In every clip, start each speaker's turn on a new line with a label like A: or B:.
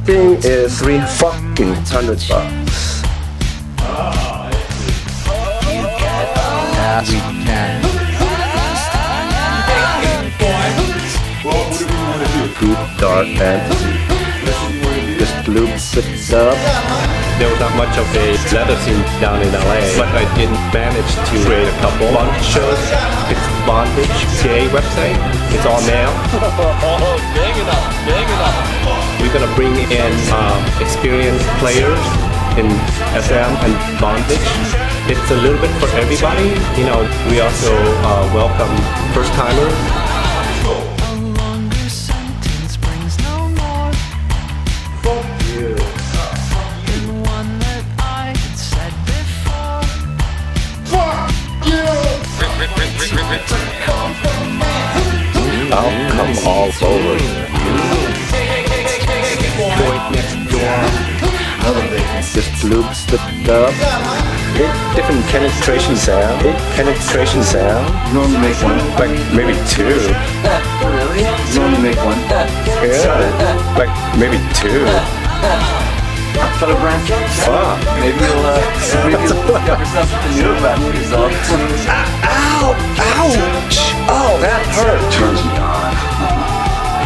A: thing is $300.
B: Yes, we can.
A: Deep dark fantasy. Just loop it up.
C: There was not much of a leather scene down in LA, but I did manage to create a couple bondage shows. It's Bondage CA website. It's all male.
D: Big enough.
C: We're gonna bring in experienced players in SM and bondage. It's a little bit for everybody. You know, we also welcome first timers.
A: I'll come all over you.
C: Point next door.
A: Just loops it up. Different penetration sound. Penetration sound.
E: You only make one?
A: Like maybe two.
D: Really?
E: You only make one?
A: Yeah. Like maybe two.
E: Cut a branch?
A: Fuck.
E: Maybe you'll discover something new about yourself.
A: Ow! Ouch! Oh, that hurt.
E: Turns me on.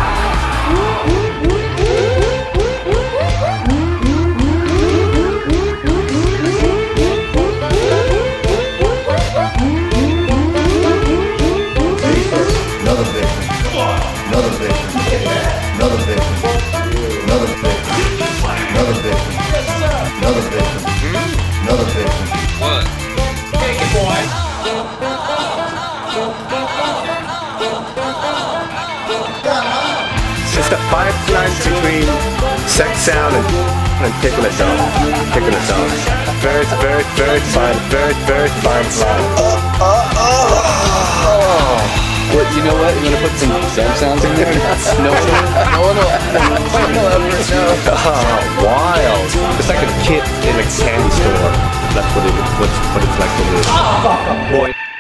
E: Another victim. Another victim. Another victim. Another victim. Another victim. Another victim. Another victim.
D: What? Take it, boy.
A: It's the fine line between sex sound and taking it down. Taking it down. Very, very, very fine. Very, very fine line.
B: Well, you know what? You want to put some dub sounds in there? No one will ever know.
A: Wild.
C: It's like a kid in a candy store. That's what it's like to live. Boy.